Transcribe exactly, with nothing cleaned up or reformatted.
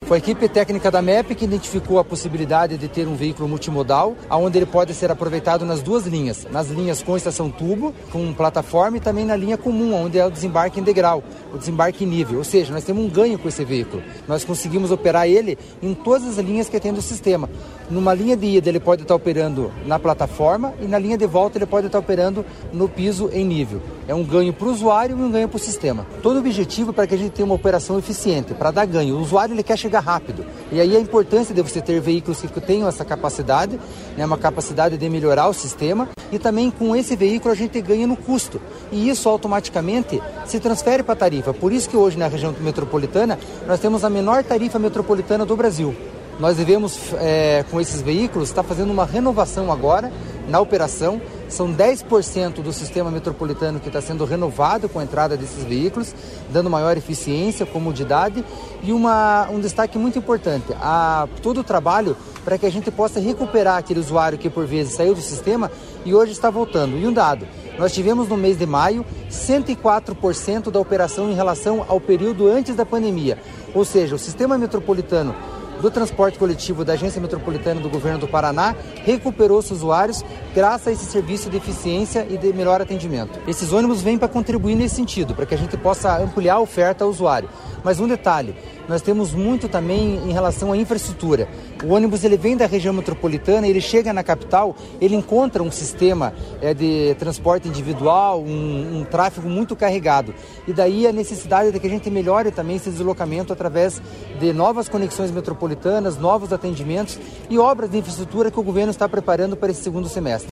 Foi a equipe técnica da M E P que identificou a possibilidade de ter um veículo multimodal, onde ele pode ser aproveitado nas duas linhas, nas linhas com estação tubo, com plataforma e também na linha comum, onde é o desembarque em degrau, o desembarque em nível. Ou seja, nós temos um ganho com esse veículo. Nós conseguimos operar ele em todas as linhas que tem do sistema. Numa linha de ida ele pode estar operando na plataforma e na linha de volta ele pode estar operando no piso em nível. É um ganho para o usuário e um ganho para o sistema. Todo o objetivo é para que a gente tenha uma operação eficiente, para dar ganho. O usuário ele quer chegar rápido. E aí a importância de você ter veículos que tenham essa capacidade, né, uma capacidade de melhorar o sistema, e também com esse veículo a gente ganha no custo. E isso automaticamente se transfere para a tarifa. Por isso que hoje na região metropolitana nós temos a menor tarifa metropolitana do Brasil. Nós devemos, é, com esses veículos, estar fazendo uma renovação agora na operação. São dez por cento do sistema metropolitano que está sendo renovado com a entrada desses veículos, dando maior eficiência, comodidade e uma, um destaque muito importante, a, todo o trabalho para que a gente possa recuperar aquele usuário que por vezes saiu do sistema e hoje está voltando. E um dado, nós tivemos no mês de maio cento e quatro por cento da operação em relação ao período antes da pandemia, ou seja, o sistema metropolitano do transporte coletivo da Agência Metropolitana do Governo do Paraná recuperou os usuários graças a esse serviço de eficiência e de melhor atendimento. Esses ônibus vêm para contribuir nesse sentido, para que a gente possa ampliar a oferta ao usuário. Mas um detalhe, nós temos muito também em relação à infraestrutura. O ônibus ele vem da região metropolitana, ele chega na capital, ele encontra um sistema é, de transporte individual, um, um tráfego muito carregado. E daí a necessidade de que a gente melhore também esse deslocamento através de novas conexões metropolitanas, novos atendimentos e obras de infraestrutura que o governo está preparando para esse segundo semestre.